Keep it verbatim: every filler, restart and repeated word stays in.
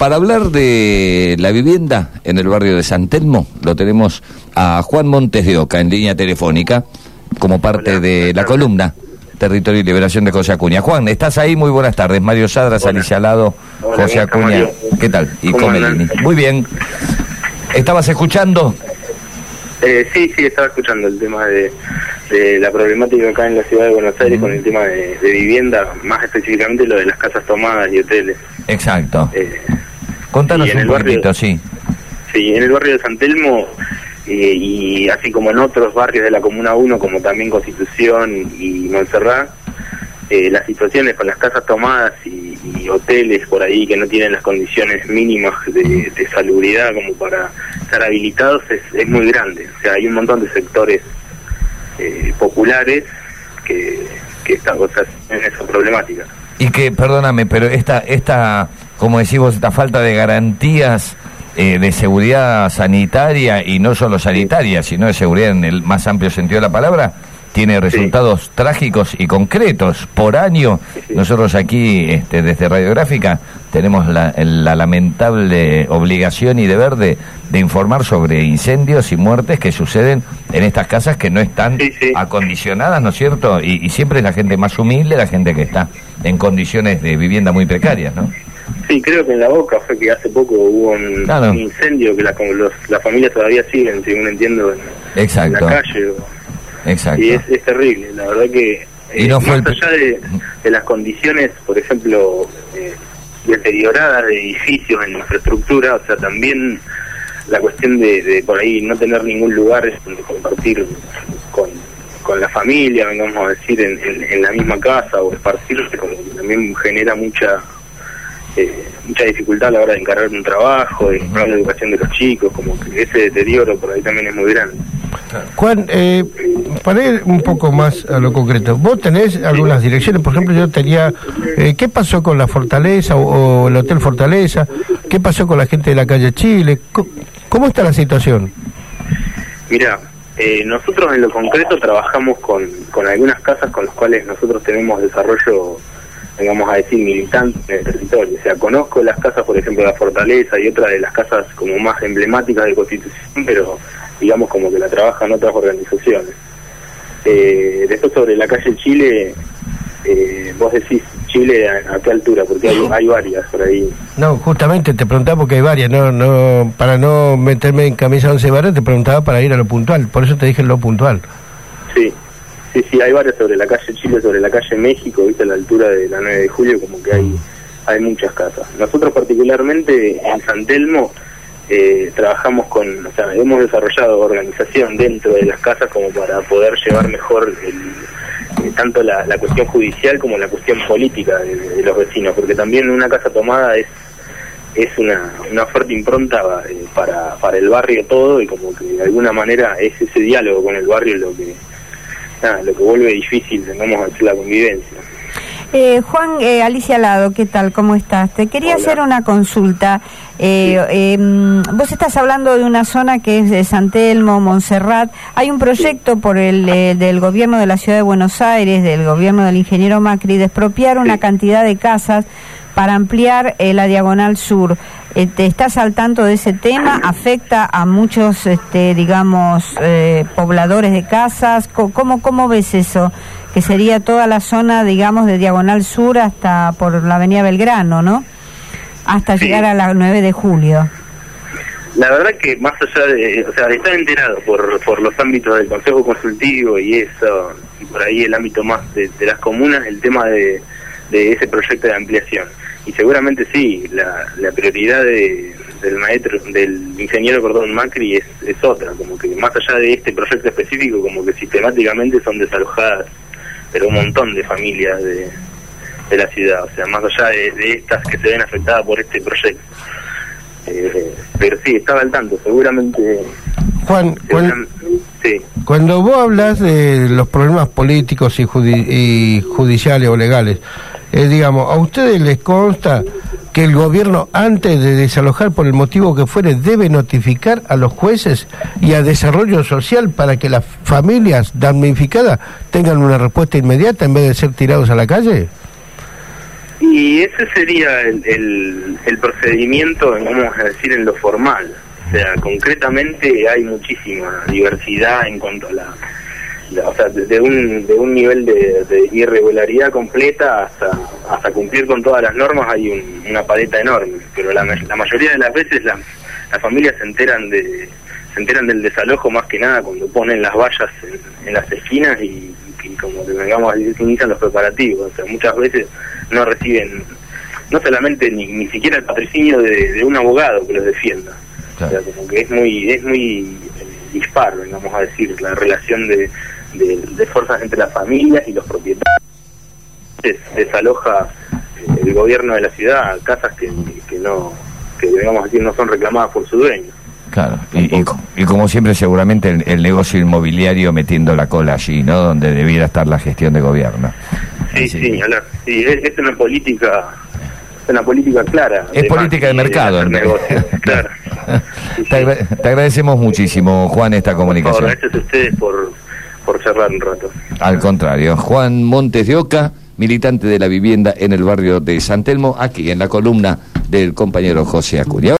para hablar de la vivienda en el barrio de San Telmo, lo tenemos a Juan Montes de Oca en línea telefónica, como parte Hola, de la columna Territorio y Liberación de José Acuña. Juan, ¿estás ahí? Muy buenas tardes. Mario Sadras, Alicia Lado, Hola, José Acuña. Mario. ¿Qué tal? Y Comelini. Muy bien. ¿Estabas escuchando? Eh, sí, sí, estaba escuchando el tema de, de la problemática acá en la ciudad de Buenos Aires, uh-huh, con el tema de, de vivienda, más específicamente lo de las casas tomadas y hoteles. Exacto. Eh, Contanos un poquitito, barrio, sí. Sí, en el barrio de San Telmo, eh, y así como en otros barrios de la Comuna uno, como también Constitución y Montserrat, eh, las situaciones con las casas tomadas y, y hoteles por ahí que no tienen las condiciones mínimas de, de salubridad como para estar habilitados es, es muy grande. O sea, hay un montón de sectores eh, populares que, que están, o sea, en esa problemática. Y que, perdóname, pero esta, esta como decís vos, esta falta de garantías eh, de seguridad sanitaria, y no solo sanitaria, sino de seguridad en el más amplio sentido de la palabra, tiene resultados sí. trágicos y concretos. Por año, sí. nosotros aquí, este, desde Radiográfica, tenemos la, la lamentable obligación y deber de, de informar sobre incendios y muertes que suceden en estas casas que no están sí, sí. acondicionadas, ¿no es cierto? Y, y siempre es la gente más humilde, la gente que está en condiciones de vivienda muy precarias, ¿no? Sí, creo que en La Boca fue que hace poco hubo un, claro. un incendio que la, los, las familias todavía siguen, según entiendo, en, en la calle. O, Exacto. Y es, es terrible, la verdad que eh, no más el... allá de, de las condiciones, por ejemplo, eh, deterioradas de edificios en infraestructura, o sea, también la cuestión de, de por ahí no tener ningún lugar donde compartir con, con la familia, vengamos a decir, en, en, en la misma casa o esparcirse, como que también genera mucha eh, mucha dificultad a la hora de encargar un trabajo, de encargar la educación de los chicos, como que ese deterioro por ahí también es muy grande. Juan, eh, para ir un poco más a lo concreto, vos tenés algunas direcciones, por ejemplo, yo tenía, eh, ¿qué pasó con la Fortaleza o, o el Hotel Fortaleza? ¿Qué pasó con la gente de la calle Chile? ¿Cómo, cómo está la situación? Mira, eh, nosotros en lo concreto trabajamos con, con algunas casas con las cuales nosotros tenemos desarrollo, vamos a decir, militante en el territorio. O sea, conozco las casas, por ejemplo, de la Fortaleza y otra de las casas como más emblemáticas de Constitución, pero digamos como que la trabajan otras organizaciones. Eh, después sobre la calle Chile, eh, vos decís Chile a, a qué altura, porque hay, hay varias por ahí. No, justamente te preguntaba porque hay varias, no, no, para no meterme en camisa once varas, te preguntaba para ir a lo puntual, por eso te dije lo puntual. Sí, sí, sí, hay varias sobre la calle Chile, sobre la calle México, viste, a la altura de la nueve de julio, como que hay, hay muchas casas. Nosotros particularmente en San Telmo, Eh, trabajamos con, o sea, hemos desarrollado organización dentro de las casas como para poder llevar mejor el, eh, tanto la, la cuestión judicial como la cuestión política de, de los vecinos, porque también una casa tomada es es una, una fuerte impronta eh, para, para el barrio todo, y como que de alguna manera es ese diálogo con el barrio lo que nada, lo que vuelve difícil, vamos a decir, la convivencia. Eh, Juan, eh, Alicia Lado, ¿qué tal? ¿Cómo estás? Te quería Hola. hacer una consulta. Eh, sí. eh, vos estás hablando de una zona que es de San Telmo, Montserrat. Hay un proyecto por el eh, del gobierno de la Ciudad de Buenos Aires, del gobierno del ingeniero Macri, de expropiar una sí. cantidad de casas para ampliar eh, la Diagonal Sur. Eh, ¿Te estás al tanto de ese tema? ¿Afecta a muchos, este, digamos, eh, pobladores de casas? ¿Cómo, cómo ves eso? Que sería toda la zona, digamos, de Diagonal Sur hasta por la avenida Belgrano, ¿no? Hasta sí. llegar a la nueve de julio. La verdad que más allá de, o sea, de estar enterado por, por los ámbitos del Consejo Consultivo y eso, y por ahí el ámbito más de, de las comunas, el tema de, de ese proyecto de ampliación. Y seguramente sí, la, la prioridad de, del maestro, del ingeniero, perdón, Macri es, es otra, como que más allá de este proyecto específico, como que sistemáticamente son desalojadas, pero un montón de familias de, de la ciudad, o sea, más allá de, de estas que se ven afectadas por este proyecto. Eh, pero sí, estaba al tanto, seguramente... Juan, seguramente, cuando, sí. cuando vos hablas de los problemas políticos y, judi y judiciales o legales, eh, digamos, ¿a ustedes les consta que el gobierno, antes de desalojar por el motivo que fuere, debe notificar a los jueces y a Desarrollo Social para que las familias damnificadas tengan una respuesta inmediata en vez de ser tirados a la calle? Y Y ese sería el, el, el procedimiento, vamos a decir, en lo formal. O sea, concretamente hay muchísima diversidad en cuanto a la... la o sea, de, de, un, de un nivel de, de irregularidad completa hasta hasta cumplir con todas las normas hay un, una paleta enorme. Pero la, la mayoría de las veces las, las familias se enteran de se enteran del desalojo más que nada cuando ponen las vallas en, en las esquinas y, y como que vengamos a decir, inician los preparativos. O sea, muchas veces no reciben, no solamente ni, ni siquiera el patrocinio de, de un abogado que los defienda. Claro. O sea, como que es muy es muy eh, dispar, vamos a decir, la relación de, de, de fuerzas entre las familias y los propietarios. Des, desaloja eh, el gobierno de la ciudad casas que, que no, que digamos a decir, no son reclamadas por su dueño. Claro, y, y, y como siempre seguramente el, el negocio inmobiliario metiendo la cola allí, ¿no? Donde debiera estar la gestión de gobierno. Sí, sí, sí, sí es, es una política, es una política clara. Es política de mercado. De negocio, claro. Sí, te, agra te agradecemos muchísimo, Juan, esta comunicación. Por favor, gracias a ustedes por, por charlar un rato. Al contrario, Juan Montes de Oca, militante de la vivienda en el barrio de San Telmo, aquí en la columna del compañero José Acuña.